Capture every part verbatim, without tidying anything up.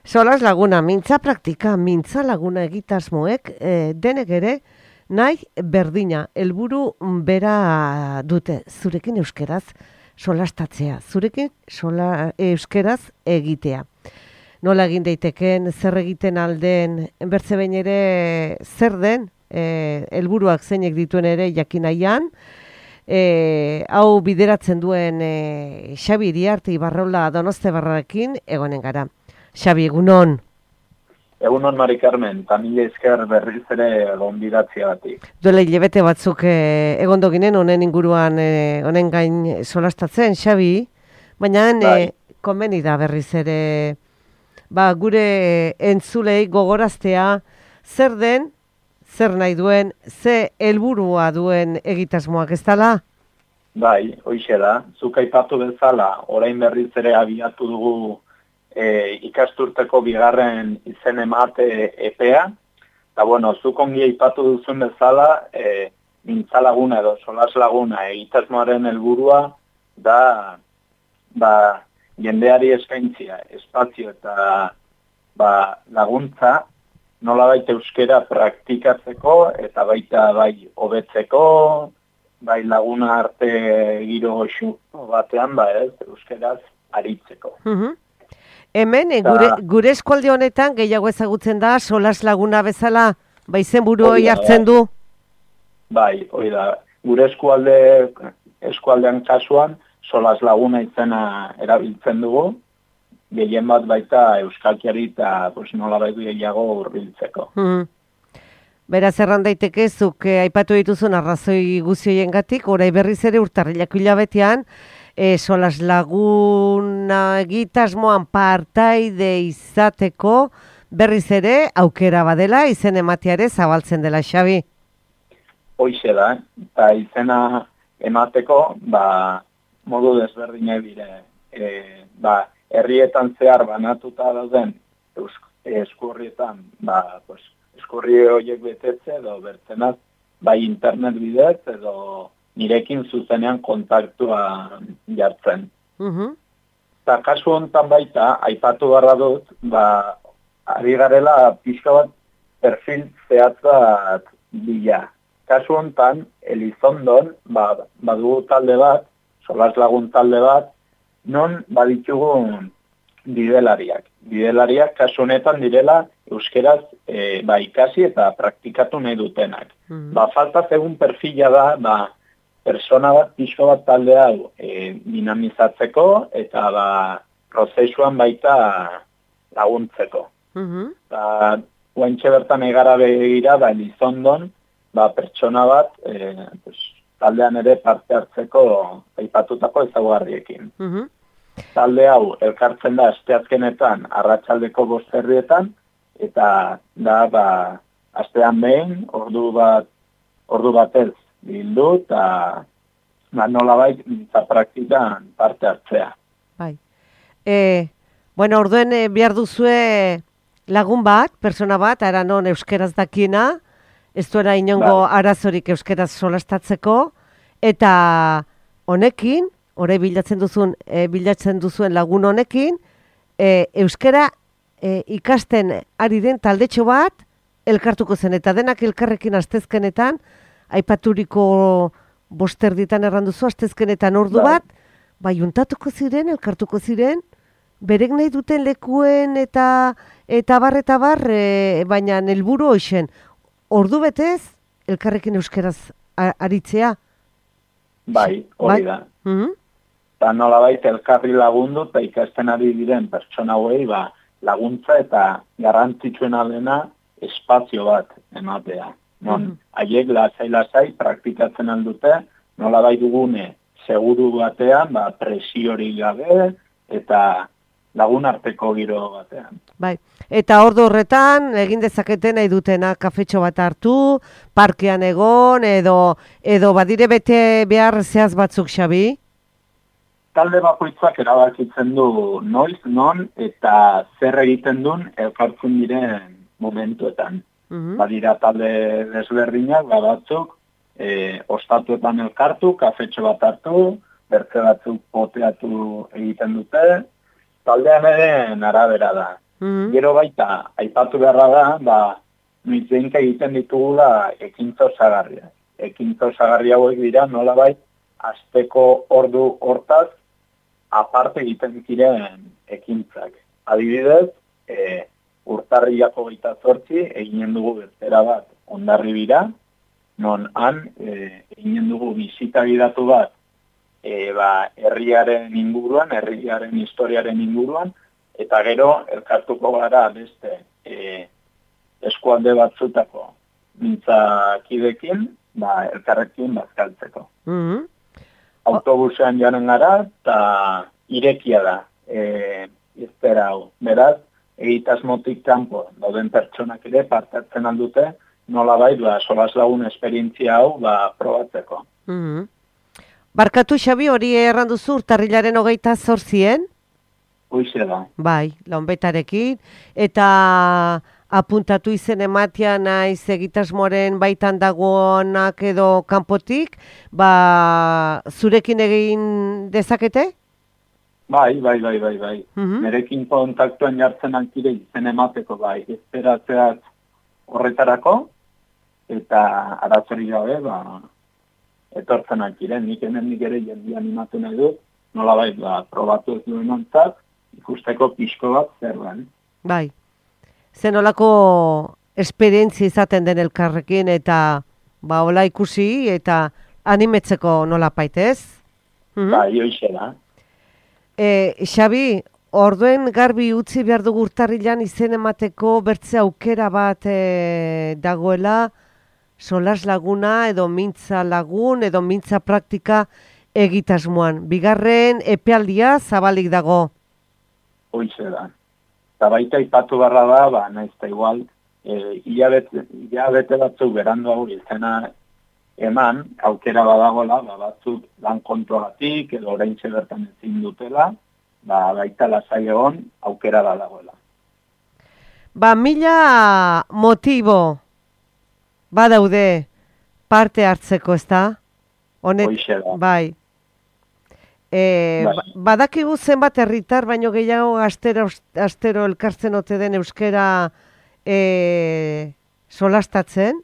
Solas laguna, mintza praktika, mintza laguna egitasmoek e, denek ere nahi berdina, helburu bera dute, zurekin euskeraz solastatzea, zurekin sola, euskeraz egitea. Nola egin daiteken, zer egiten alden, bertze behin ere zer den, e, helburuak zeinek dituen ere jakinaian, e, hau bideratzen duen e, Xabi Iriarte Ibarrola Donostiabarrekin egonen gara. Xabi, egunon. Egunon, Mari Carmen, eta mila esker berriz ere gonbidatzea batik. Duela hilabete batzuk e, egondo ginen, honen inguruan, e, honen gain solastatzen, Xabi, baina e, konbeni da berriz ere, ba, gure entzulei gogoraztea zer den, zer nahi duen, ze helburua duen egitasmoak ez dela? Bai, hoixe da, zuk aipatu bezala, orain berriz ere abiatu dugu E, ikasturteko bigarren izen emate epea, eta bueno, zuk ongi aipatu duzun bezala, e, mintza laguna edo solas laguna egitasmoaren helburua da ba, jendeari eskaintzia, espazio eta ba, laguntza nolabait euskera praktikatzeko eta baita bai hobetzeko, bai laguna arte giro goxu batean ba ez, euskeraz aritzeko. Mhm. Hemen, e, gure, gure eskualde honetan gehiago ezagutzen da, solas laguna bezala, bai zenburu hori hartzen du? Bai, hori da. Gure eskualde, eskualdean kasuan, solas laguna izena erabiltzen dugu, gehien bat baita euskalkiari eta pues, nola baitu gehiago hurbiltzeko. Hmm. Beraz, erran daiteke, zuk eh, aipatu dituzun arrazoi guzioien gatik, orai berriz ere urtarrilako hilabetean, E, solas laguna egitasmoan partaide izateko berriz ere aukera badela, izen emateare zabaltzen dela, Xabi. Hoixe da, eta izena emateko ba, modu desberdina dire. E, ba, herrietan zehar banatuta dauden eskurrietan, ba, pues, eskurri horiek betetze edo bertzenaz, bai internet bidez edo nirekin zuzenean kontaktua jartzen. Uh-huh. Eta kasu honetan baita, aipatu barra dut, ba, ari garela pixka bat perfil zehatz bat bila. Kasu honetan, Elizondon, ba, badugu talde bat, solas lagun talde bat, non baditugun bidelariak. Bidelariak kasu honetan direla euskeraz e, ba, ikasi eta praktikatu nahi dutenak. Uh-huh. Ba, falta zegun perfila da, ba, persona bat, pixko bat talde hau e, dinamizatzeko eta ba, prozesuan baita laguntzeko. Uh-huh. Eta guaintxe bertan egara begira, ba, Elizondon, ba, pertsona bat e, pues, taldean ere parte hartzeko aipatutako ezaugarriekin. Uh-huh. Talde hau elkartzen da asteazkenetan arratsaldeko bost herrietan eta da ba, astean behin ordu bat ordu batez bildu eta ba, nolabait mintza praktikan parte hartzea. Bai. E, bueno, orduen e, behar duzue lagun bat, persona bat, ara non euskeraz dakiena, ez duera inongo bai. Arazorik euskeraz solastatzeko, eta honekin, ore bilatzen duzun, e, bilatzen duzuen lagun honekin, e, euskera e, ikasten ari den taldetxo bat, elkartuko zen, eta denak elkarrekin astezkenetan, aipaturiko bosterditan erranduzu, astezkenetan ordu bat, bai untatuko ziren, elkartuko ziren, berek nahi duten lekuen eta eta bar eta bar, e, baina helburu hoixen, ordu betez, elkarrekin euskeraz aritzea? Bai, hori da. Uh-huh. Eta nolabait elkarri lagundu eta ikasten ari diren pertsona hauei ba, laguntza eta garrantzitsuena dena espazio bat ematea. Non, haiek lasai-lasai praktikatzen aldute, nola bai dugune seguru batean, ba, presiori gabe eta lagun arteko giro batean. Bai, eta ordu horretan, egin dezaketen nahi dutena kafetxo bat hartu, parkean egon, edo, edo badire bete behar zehaz batzuk, Xabi? Talde bakoitzak erabakitzen du noiz, non, eta zer egiten duen elkartzen diren momentuetan. Uh-huh. Badira talde desberdinak, batzuk, e, ostatuetan elkartu, kafetxo bat hartu, bertze batzuk poteatu egiten dute, taldean ere arabera da. Mm-hmm. Gero baita, aipatu beharra da, ba, noizenka egiten ditugula ekintza osagarriak. Ekintza osagarri hauek dira, nolabait, asteko ordu hortaz, aparte egiten ziren ekintzak. Adibidez, e, urtarrilako gaita zortzi, eginen dugu bezera bat Hondarribira, non han, e, eginen dugu bisita gidatu bat, e, ba, herriaren inguruan, herriaren historiaren inguruan, eta gero, elkartuko gara beste e, eskualde batzutako mintzakidekin, ba, elkarrekin bazkaltzeko. Mm-hmm. Autobusean joanen gara, eta irekia da, e, iztera hau. Beraz, egitasmotik kanpo dauden pertsonak ere parte hartzen aldute, nolabait, ba, solas lagun esperientzia hau, ba, probatzeko. Mm-hmm. Barkatu, Xabi, hori erranduzu urtarrilaren hogeita zortzien? Hoize da. Bai, launbetarekin, eta apuntatu izen ematia naiz egitasmoaren baitan dagoenak edo kanpotik, ba, zurekin egin dezakete? Bai, bai, bai, bai, bai. Mm-hmm. Nerekin kontaktuen jartzen ankire izen emateko, bai, esperatzeat horretarako, eta aratzori gabe, ba, etortzen ankire, nik hemen nik ere jendia animatu nahi dut, nola bai, ba, probatu ez duen ontzat, ikusteko pixko bat zer den. Bai, zen olako esperientzia izaten den elkarrekin, eta ba, hola ikusi, eta animetzeko nola paitez? Mm-hmm. Bai, hoize da. E, Xabi, orduen garbi utzi behar dugu urtarrilan izen emateko bertze aukera bat e, dagoela solas laguna edo mintza lagun edo mintza praktika egitasmoan. Bigarren epealdia zabalik dago. Hoize da. Eta baita ipatu barra da, ba, naizta igual, e, hilabete, hilabete batzuk berandu hau izena eman, aukera badagola, ba, batzuk lan kontuagatik, edo oraintxe bertan ezin dutela, ba, baita lasai egon, aukera badagoela. Ba, mila motibo badaude parte hartzeko, ezta? Honet, Hoixe da. bai. E, bai. Badakigu zenbat herritar, baino gehiago astero, astero elkartzen ote den euskera e, solastatzen?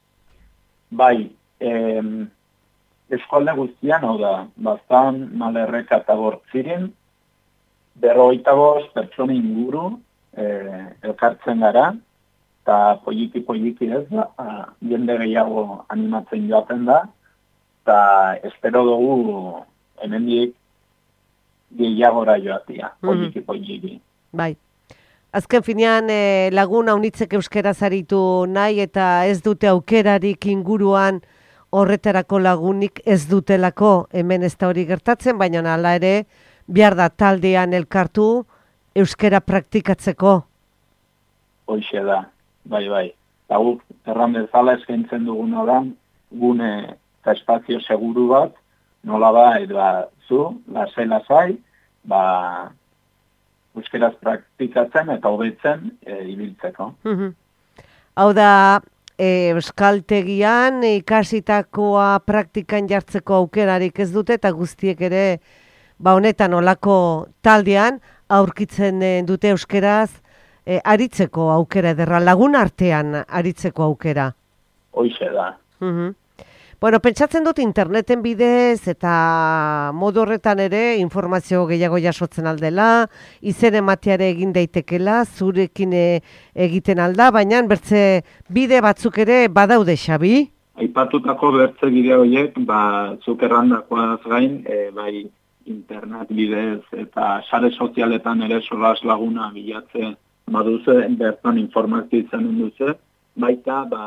Bai, eh, eskualde guztian, hau da, Baztan, Malerreka eta Bortzirin, berrogeita bost pertsona inguru eh, elkartzen gara, eta poliki-poliki ez da, jende gehiago animatzen joaten da, eta espero dugu hemendik gehiagora joatia, poliki-poliki. Bai. Azken finean eh, lagun haunitzek euskera zaritu nahi eta ez dute aukerarik inguruan horretarako lagunik ez dutelako, hemen ez da hori gertatzen, baina hala ere behar da taldean elkartu euskera praktikatzeko. Hoixe da, bai, bai. Eta guk erran bezala eskaintzen duguna da, gune eta espazio seguru bat, nola ba, edo zu, lasai-lasai, ba, euskeraz praktikatzen eta hobetzen e, ibiltzeko. Hau da, e, euskaltegian ikasitakoa praktikan jartzeko aukerarik ez dute, eta guztiek ere, ba honetan olako taldean, aurkitzen dute euskeraz, e, aritzeko aukera ederra, lagun artean aritzeko aukera. Hoixe da. Uh-huh. Bueno, pentsatzen dut interneten bidez eta modu horretan ere informazio gehiago jasotzen aldela, izen emateare egin daitekela, zurekin egiten alda, baina bertze bide batzuk ere badaude, Xabi? Aipatutako bertze bide horiek, ba, zuk errandakoaz gain, e, bai internet bidez eta sare sozialetan ere solas laguna bilatze baduze, bertan informazio izanen duze, baita, ba,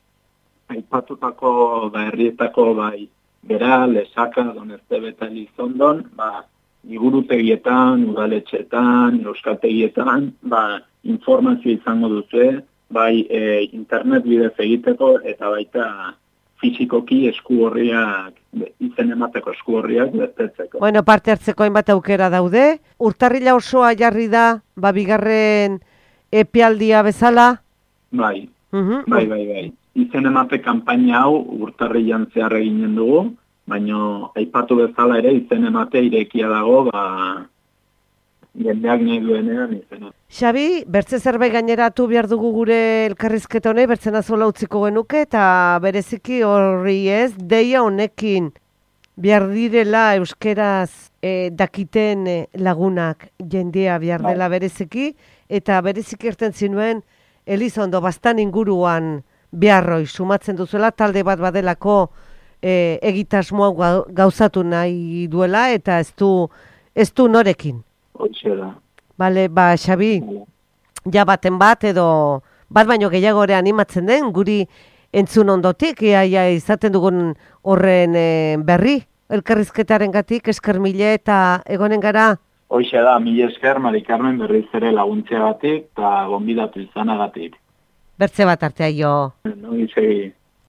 aipatutako ba, herrietako bai bera, lesaka, Doneztebe eta Elizondon, ba, liburutegietan, udaletxetan, euskaltegietan, ba, informazio izango dute, bai e, internet bidez egiteko eta baita fizikoki esku horriak, izen emateko esku horriak betetzeko. Bueno, parte hartzeko hainbat aukera daude. Urtarrila osoa jarri da, ba, bigarren epealdia bezala? Bai, uh-huh. bai, bai, bai. Izen emate kanpaina hau urtarrilan zehar eginen dugu, baina aipatu bezala ere izen emate irekia dago, ba, jendeak nahi duenean izena. Xabi, bertze zerbait gaineratu behar dugu gure elkarrizketa honei, bertzena zola utziko genuke, eta bereziki horri ez, deia honekin behar direla euskeraz e, dakiten e, lagunak jendea behar dela bereziki, eta bereziki erten zinuen Elizondo bastan inguruan beharroi sumatzen duzuela, talde bat badelako e, egitasmoa gauzatu nahi duela, eta ez du, ez du norekin. Hoxe da. Bale, ba, Xabi, ja baten bat edo bat baino gehiago ere animatzen den, guri entzun ondotik, ia, ia izaten dugun horren e, berri, elkarrizketaren gatik, esker mile eta egonen gara. Hoxe da, mila esker, Mari Carmen berriz ere laguntzeagatik eta gonbidatu izanagatik. Bertze bat artea jo. No, izegi.